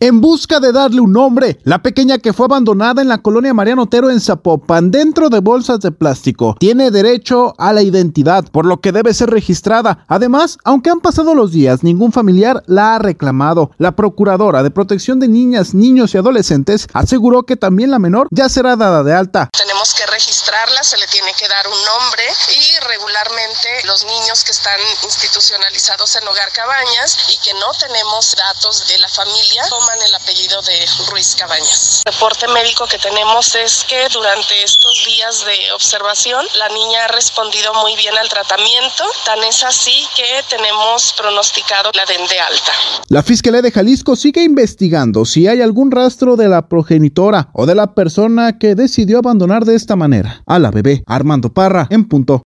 En busca de darle un nombre, la pequeña que fue abandonada en la colonia Mariano Otero en Zapopan dentro de bolsas de plástico tiene derecho a la identidad, por lo que debe ser registrada. Además, aunque han pasado los días, ningún familiar la ha reclamado. La Procuradora de Protección de Niñas, Niños y Adolescentes aseguró que también la menor ya será dada de alta. Tenemos que registrarla, se le tiene que dar un nombre y regularmente los niños que están institucionalizados en Hogar Cabañas y que no tenemos datos de la familia toman el apellido de Ruiz Cabañas. El reporte médico que tenemos es que durante estos días de observación la niña ha respondido muy bien al tratamiento, tan es así que tenemos pronosticado la den de alta. La Fiscalía de Jalisco sigue investigando si hay algún rastro de la progenitora o de la persona que decidió abandonar de esta manera a la bebé. Armando Parra, en punto.